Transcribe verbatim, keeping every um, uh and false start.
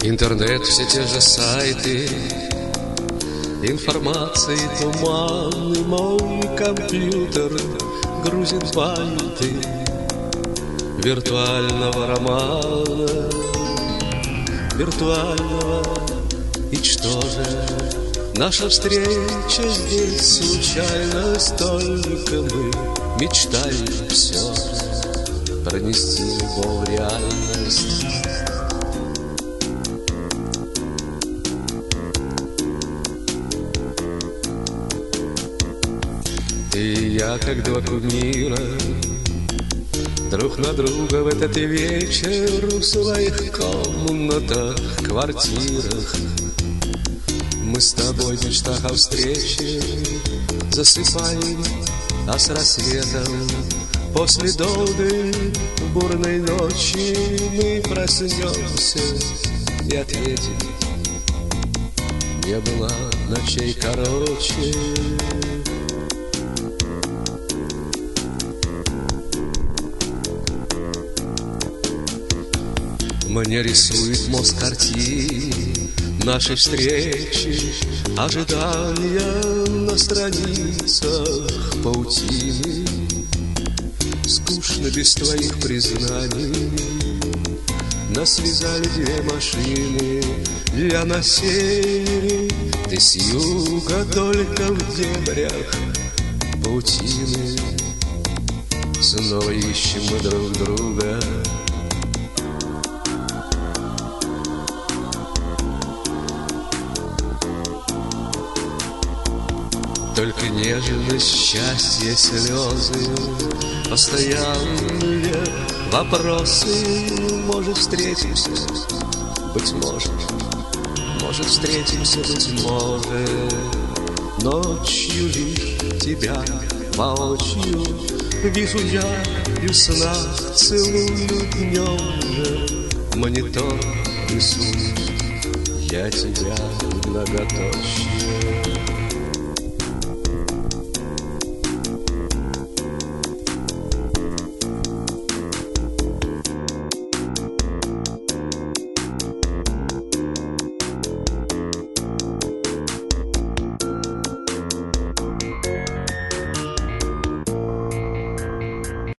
Интернет, все те же сайты, информации туман, и мой компьютер грузит байты виртуального романа, виртуального. И что же, наша встреча здесь случайность, только мы мечтаем все же пронести любовь в реальность. Ты и я, как два кумира, друг на друга в этот вечер в своих комнатах, квартирах. Мы с тобой в мечтах о встрече засыпаем, а с рассветом после долгой бурной ночи мы проснемся и ответим: не было ночей короче. Мне рисует мозг картин нашей встречи, ожидания на страницах паутины. Скучно без твоих признаний. Нас связали две машины для на севере, ты с юга, только в дебрях паутины. Снова ищем мы друг друга. Только нежность, счастье, слезы, постоянные вопросы. Может, встретимся, быть может, может, встретимся, быть может. Ночью лишь тебя воочию вижу я, и в снах целую днем же монитор рисую я тебя многоточие.